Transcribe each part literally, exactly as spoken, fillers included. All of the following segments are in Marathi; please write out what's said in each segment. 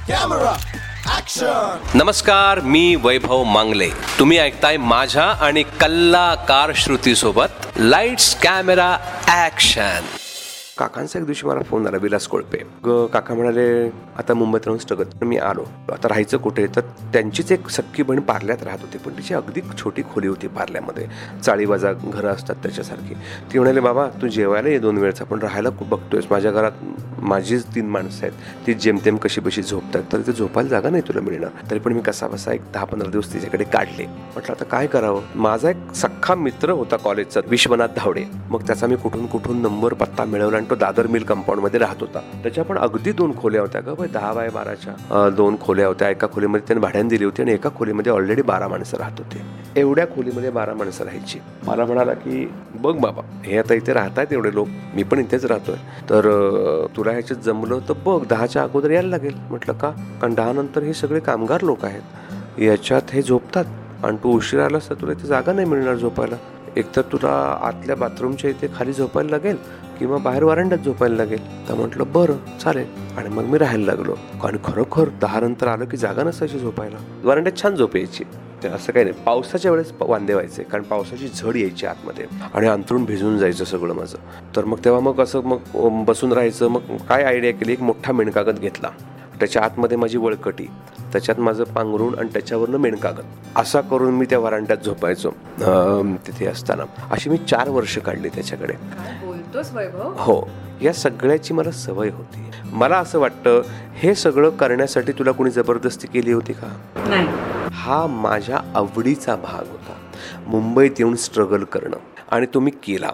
Camera action. नमस्कार, मी वैभव मांगले. तुम्ही ऐकताय माझ्या आणि कल्लाकार श्रुती सोबत लाईट्स कॅमेरा ऍक्शन. काकांचा एक दिवशी मला फोन आला, विलास कोळपे. ग काका म्हणाले, आता मुंबईत राहून स्ट्रगल. मी आलो, आता राहायचं कुठे? तर त्यांचीच एक सख्खी बहीण पार्ल्यात राहत होती, पण तिची अगदी छोटी खोली होती पार्ल्यामध्ये, चाळीवाजा घरं असतात त्याच्यासारखी. ती म्हणाले, बाबा तू जेवायला ये दोन वेळचा, पण राहायला खूप बघतोयस. माझ्या घरात माझीच तीन माणसं आहेत, ती जेमतेम कशी बशी झोपतात, तर ते झोपायला जागा नाही तुला मिळणार. तरी पण मी कसा बसा एक दहा पंधरा दिवस तिच्याकडे काढले. म्हटलं आता काय करावं. माझा एक सख्खा मित्र होता कॉलेजचा, विश्वनाथ धावडे. मग त्याचा मी कुठून कुठून नंबर पत्ता मिळवला, तो दादर मिल कंपाऊंड मध्ये राहत होता. त्याच्या पण अगदी दोन खोल्या होत्या ग बाय, दहा बाय बाराच्या दोन खोल्या होत्या. एका खोलीमध्ये त्याने भाड्याने दिली होती आणि एका खोलीमध्ये ऑलरेडी बारा माणसं राहत होते. एवढ्या खोलीमध्ये बारा माणसं राहायची. मला म्हणाला की बघ बाबा, हे आता इथे राहतात एवढे लोक, मी पण इथेच राहतोय, तर तुला ह्याच्यात जमलं तर बघ, दहाच्या अगोदर यायला लागेल. म्हटलं का? कारण दहा नंतर हे सगळे कामगार लोक आहेत, याच्यात हे झोपतात आणि तू उशीर आलास तर तुला इथे जागा नाही मिळणार झोपायला. एकतर तुला आतल्या बाथरूमच्या इथे खाली झोपायला लागेल किंवा बाहेर वरांड्यात झोपायला लागेल. तर म्हटलं बरं चालेल. आणि मग मी राहायला लागलो. कारण खरोखर दहा नंतर आलं की जागा नसायची झोपायला. वरांड्यात छान झोप यायची, असं काही नाही. पावसाच्या वेळेस वांदे व्हायचे, कारण पावसाची झड यायची आतमध्ये आणि अंथरूण भिजून जायचं सगळं माझं. तर मग तेव्हा मग असं मग बसून राहायचं. मग काय आयडिया केली, एक मोठा मेणकागद घेतला, त्याच्या आतमध्ये माझी वळकटी, त्याच्यात माझं पांघरूण आणि त्याच्यावरनं मेणकागद, असा करून मी त्या वरांड्यात झोपायचो तिथे असताना. अशी मी चार वर्ष काढली त्याच्याकडे. हो, या सगळ्याची मला सवय होती. मला असं वाटतं, हे सगळं करण्यासाठी तुला कोणी जबरदस्ती केली होती का? नाही. हा माझ्या आवडीचा भाग होता, मुंबईत येऊन स्ट्रगल करणं, आणि तो मी केला.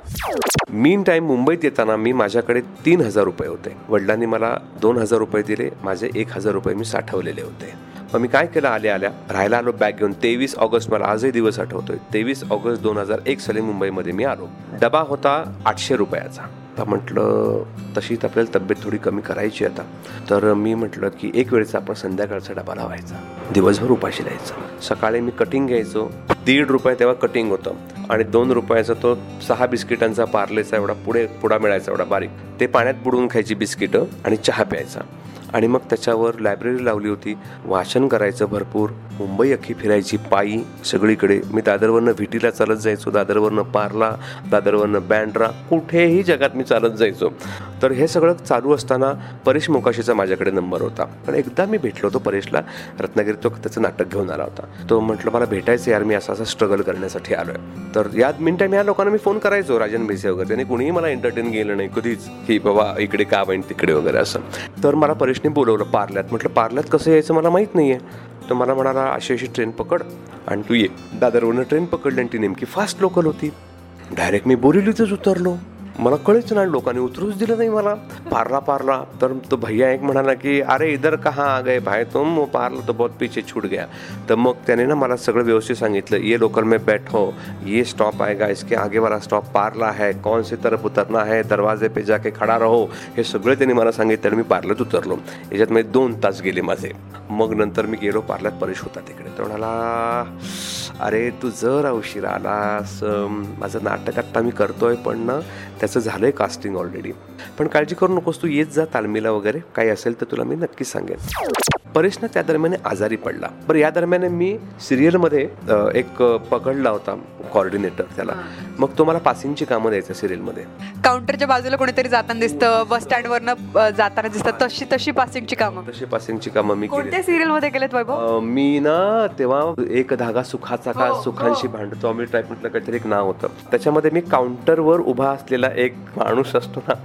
मीन टाईम मुंबईत येताना मी माझ्याकडे तीन हजार रुपये होते. वडिलांनी मला दोन हजार रुपये दिले, माझे एक हजार रुपये मी साठवलेले होते. मग मी काय केलं, आल्या आल्या राहायला आलो बॅग घेऊन. तेवीस ऑगस्ट, मला आजही दिवस आठवतोय, तेवीस ऑगस्ट दोन हजार एक साली मुंबईमध्ये मी आलो. डबा होता आठशे रुपयाचा. तर म्हटलं तशी आपल्याला तब्येत थोडी कमी करायची आता, तर मी म्हटलं की एक वेळेचा आपण संध्याकाळचा डबा लावायचा, दिवसभर उपाशी राहायचं. सकाळी मी कटिंग घ्यायचो, दीड रुपये तेव्हा कटिंग होतं, आणि दोन रुपयाचा तो सहा बिस्किटांचा पार्लेचा एवढा पुढे पुडा मिळायचा एवढा बारीक, ते पाण्यात बुडवून खायची बिस्किटं आणि चहा प्यायचा. आणि मग त्याच्यावर लायब्ररी लावली होती, वाचन करायचं भरपूर. मुंबई अख्खी फिरायची पायी सगळीकडे. मी दादरवरनं व्हिटीला चालत जायचो, दादरवरनं पार्ला, दादरवरनं बँड्रा, कुठेही जगात मी चालत जायचो. तर हे सगळं चालू असताना परेश मोकाशीचा माझ्याकडे नंबर होता. पण एकदा मी भेटलो होतो परेशला रत्नागिरीत, तो त्याचं नाटक घेऊन आला होता. तो म्हटलं मला भेटायचं यार, मी असा असा स्ट्रगल करण्यासाठी आलोय. तर या मिनटाईम या लोकांना मी फोन करायचो, राजन भिसे वगैरे, त्यांनी कुणीही मला एंटरटेन केलं नाही कधीच, की बाबा इकडे का बहीण तिकडे वगैरे असं. तर मला परेशने बोलवलं पार्ल्यात. म्हटलं पार्ल्यात कसं यायचं मला माहीत नाही आहे. तर मला म्हणाला अशी अशी ट्रेन पकड आणि तू ये. दादरवरनं ट्रेन पकडली आणि ती नेमकी फास्ट लोकल होती. डायरेक्ट मी बोरिवलीतच उतरलो. मला कळेच नाही, लोकांनी उतरूच दिलं नाही मला. पार्ला पार्ला तर तो भैया एक म्हणाला की अरे इधर कहाँ आ गए भाई तुम, वो पार्ला तो बहुत पीछे छूट गया. तर मग त्याने ना मला सगळं व्यवस्थित सांगितलं, ये लोकल में बैठो, ये स्टॉप आएगा, इसके आगे वाला स्टॉप पार्ला है, कौन सी तरफ उतरना है, दरवाजे पे जाके खड़ा रहो, हे सगळं त्यांनी मला सांगितलं. मी पार्ल्यात उतरलो. याच्यात मी दोन तास गेले माझे. मग नंतर मी गेलो पार्ल्यात, परेश होता तिकडे. तो म्हणाला अरे तू जरा उशीर आलास, माझं नाटक आत्ता मी करतोय पण ना त्याचं झालंय कास्टिंग ऑलरेडी, पण काळजी करू नकोस, तू येत जा तालमीला वगैरे, काही असेल तर तुला मी नक्की सांगेन. परेश ना त्या दरम्यान आजारी पडला. बरं, या दरम्यान मी सिरियलमध्ये एक पकडला होता कॉर्डिनेटर त्याला. मग तो मला पासिंगची कामं द्यायचा सिरियलमध्ये. काउंटरच्या बाजूला कोणीतरी जाताना दिसतं, बस स्टँडवरनं जाताना दिसतं, तशी तशी पासिंगची कामं तशी पासिंगची कामं मी केली. कोणत्या सिरियल मध्ये केलेत वैभव? मी ना तेव्हा एक धागा सुखाचा का सुखांशी भांडतो आम्ही टाईप म्हटलं काहीतरी एक नाव होतं. त्याच्यामध्ये मी काउंटरवर उभा असलेला एक माणूस असतो ना.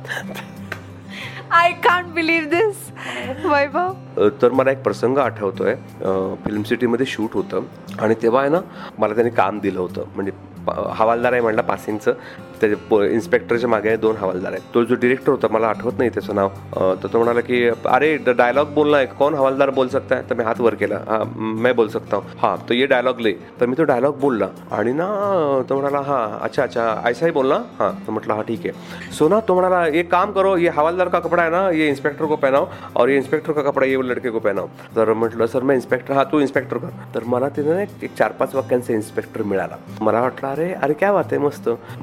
I can't believe this Vaibhav. तर मला एक प्रसंग आठवतोय, फिल्म सिटीमध्ये शूट होतं आणि तेव्हा आहे ना मला त्याने काम दिलं होतं. म्हणजे हवालदार आहे म्हणला पासिंगचं, त्याच्या इन्स्पेक्टरच्या मागे दोन हवालदार आहेत. तो जो डिरेक्टर होता, मला आठवत नाही त्याचं नाव, तर तो म्हणाला की अरे डायलॉग बोलना है, कौन हवालदार बोल सकता है? तर मी हात वर केला, हां मैं बोल सकता हूँ, हां तो ये डायलॉग ले. तर मी तो डायलॉग बोलला आणि ना तो म्हणाला हां अच्छा अच्छा ऐसा ही बोलना, हां. तो म्हटलं हां ठीक है. सो ना तो म्हणाला ये काम करो, ये हवालदार का कपड़ा है ना, ये इंस्पेक्टर को पहनाओ, और ये इंस्पेक्टर का कपड़ा ये लड़के को पहनाओ. तर म्हटलं सर मैं इंस्पेक्टर, हां तू इंस्पेक्टर कर. तर मला तिथे एक चार पाच वाक्यांचा इन्स्पेक्टर मिळाला. मला वाटलं अरे अरे काय बात आहे, मस्त. मग मी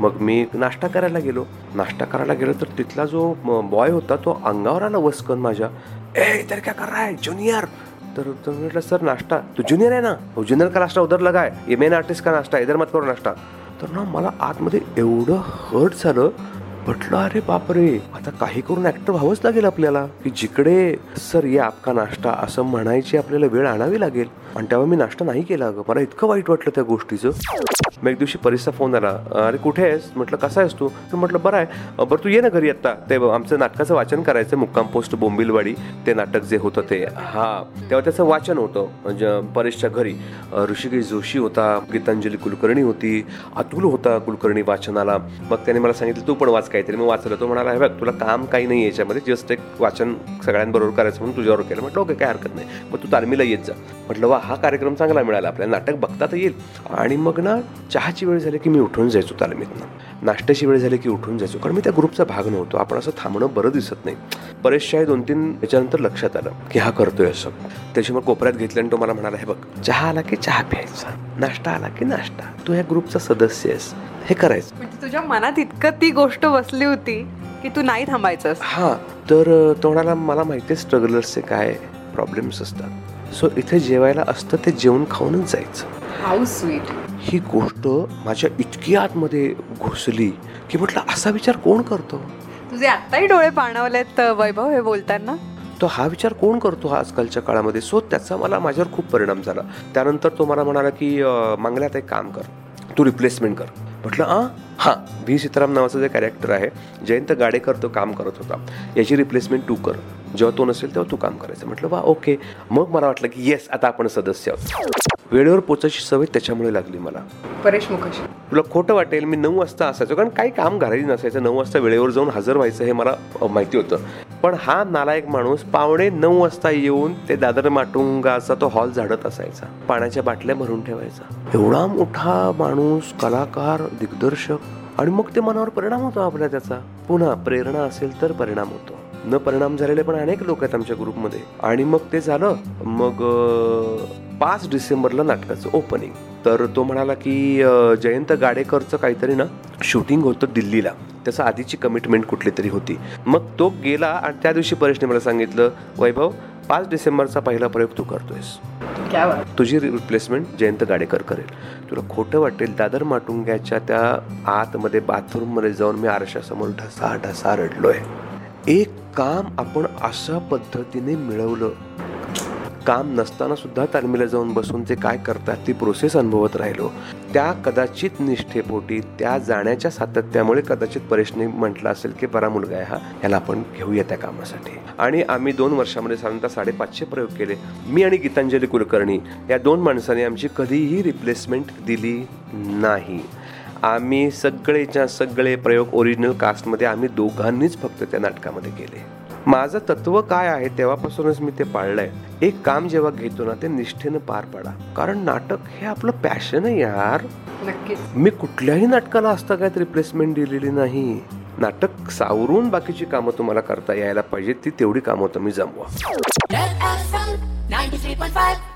मी नाश्ता करायला गेलो नाश्ता करायला गेलो तर तिथला जो बॉय होता तो अंगावर आला वस्कन माझ्या, ए इधर क्या कर रहा है जूनियर. तर म्हटलं सर नाश्ता. तू ज्युनियर आहे ना, हो ज्युनियर का नाश्ता उधर लगा है, ये मेन आर्टिस्ट का नाश्ता इधर मत करो नाश्ता. तर ना मला आतमध्ये एवढं हर्ट झालं. म्हटलं अरे बापरे, आता काही करून ऍक्टर व्हावंच लागेल आपल्याला, की जिकडे सर ये आपका नाश्ता असं म्हणायची आपल्याला वेळ आणावी लागेल. आणि तेव्हा मी नाश्ता नाही केला. अगं मला इतकं वाईट वाटलं त्या गोष्टीचं. मग एक दिवशी परीसचा फोन आला, अरे कुठे आहेस. म्हटलं कसा आहेस तू. तर म्हटलं बरं आहे. बरं तू ये ना घरी आत्ता, ते आमचं नाटकाचं वाचन करायचं, मुक्काम पोस्ट बोंबिलवाडी ते नाटक जे होतं ते. हां तेव्हा त्याचं वाचन होतं म्हणजे परीसच्या घरी. ऋषिकेश जोशी होता, गीतांजली कुलकर्णी होती, अतुल होता कुलकर्णी वाचनाला. मग त्याने मला सांगितलं तू पण वाच काहीतरी. मग वाचलं. तो म्हणाला हे बघ तुला काम काही नाही याच्यामध्ये, जस्ट एक वाचन सगळ्यांबरोबर करायचं म्हणून तुझ्यावर केलं. म्हटलं ओके काय हरकत नाही, मग तू तालमीला येत जा. म्हटलं वा हा कार्यक्रम चांगला मिळाला, आपल्याला नाटक बघता तर येईल. आणि मग ना चहाची वेळ झाली की मी उठून जायचो तालमीतनं, नाश्त्याची वेळ झाली की उठून जायचो, कारण मी त्या ग्रुपचा भाग नव्हतो. आपण असं थांबणं बरं दिसत नाही. परेशशाही दोन तीन याच्यानंतर लक्षात आलं की हा करतोय असं. त्याची मग कोपऱ्यात घेतलं आणि तो मला म्हणाला हे बघ चहा आला की चहा प्यायचा, नाश्ता आला की नाश्ता, तू ह्या ग्रुपचा सदस्य आहेस, हे करायचं. म्हणजे तुझ्या मनात इतकं ती गोष्ट बसली होती की तू नाही थांबायचंस. हां तर तो म्हणाला मला माहिती आहे स्ट्रगलर्सचे काय प्रॉब्लेम्स असतात, सो इथे जेवायला असतं ते जेवण खाऊनच जायचं. How sweet. ही गोष्ट माझ्या इतकी आतमध्ये घुसली की म्हटलं असा विचार कोण करतो. तुझे आत्ताही डोळे पाणावलेत वैभव हे बोलताना. तो हा विचार कोण करतो हा आजकालच्या काळामध्ये. सो त्याचा मला माझ्यावर खूप परिणाम झाला. त्यानंतर तो मला म्हणाला की मंगल्यात एक काम कर, तू रिप्लेसमेंट कर. म्हटलं आ हां व्ही सीताराम नावाचं जे कॅरेक्टर आहे जयंत गाडेकर तो काम करत होता, याची रिप्लेसमेंट तू कर, जेव्हा तो नसेल तेव्हा तू काम करायचं. म्हटलं वा ओके. मग मला वाटलं की येस आता आपण सदस्य आहोत. वेळेवर पोचायची सवय त्याच्यामुळे लागली मला. परेश मुखर्जी तुला खोटं वाटेल मी नऊ वाजता असायचो, कारण काही काम घराही नसायचं. नऊ वाजता वेळेवर जाऊन हजर व्हायचं हे मला माहिती होतं. पण हा नालायक माणूस पावणे नऊ वाजता येऊन ते दादर माटुंगाचा तो हॉल झाडत असायचा, पाण्याच्या बाटल्या भरून ठेवायचा. एवढा मोठा माणूस, कलाकार, दिग्दर्शक, आणि मग ते मनावर परिणाम होतो आपल्या त्याचा. पुन्हा प्रेरणा असेल तर परिणाम होतो. न परिणाम झालेले पण अनेक लोक आहेत आमच्या ग्रुपमध्ये. आणि मग ते झालं. मग पाच डिसेंबरला नाटकाचं ओपनिंग. तर तो म्हणाला की जयंत गाडेकरचं काहीतरी ना शूटिंग होतं दिल्लीला, त्याचा आधीची कमिटमेंट कुठली तरी होती. मग तो गेला आणि त्या दिवशी परेशने मला सांगितलं वैभव पाच डिसेंबरचा पहिला प्रयोग तू करतोयस, तुझी रिप्लेसमेंट जयंत गाडेकर करेल. तुला खोटं वाटेल दादर माटुंग्याच्या त्या आतमध्ये बाथरूममध्ये जाऊन मी आरशासमोर ढसा ढसा रडलोय. एक काम आपण अशा पद्धतीने मिळवलं, काम नसताना सुद्धा तालमीला जाऊन बसून ते काय करतात ती प्रोसेस अनुभवत राहिलो. त्या कदाचित निष्ठेपोटी, त्या जाण्याच्या सातत्यामुळे कदाचित परेशने म्हटलं असेल की बरा मुलगा आहे हा, याला आपण घेऊया त्या कामासाठी. आणि आम्ही दोन वर्षामध्ये साधारणतः साडेपाचशे प्रयोग केले. मी आणि गीतांजली कुलकर्णी या दोन माणसांनी आमची कधीही रिप्लेसमेंट दिली नाही. आम्ही सगळेच्या सगळे प्रयोग ओरिजिनल कास्टमध्ये आम्ही दोघांनीच फक्त त्या नाटकामध्ये केले. माझं तत्व काय आहे तेव्हापासूनच मी ते पाळलंय. एक काम जेव्हा घेतो ना ते निष्ठेनं पार पाडा, कारण नाटक हे आपलं पॅशन आहे यार. नक्कीच. मी कुठल्याही नाटकाला असता काय रिप्लेसमेंट दिलेली नाही. नाटक सावरून बाकीची कामं तुम्हाला करता यायला पाहिजे, ती तेवढी कामं तुम्ही जमवा.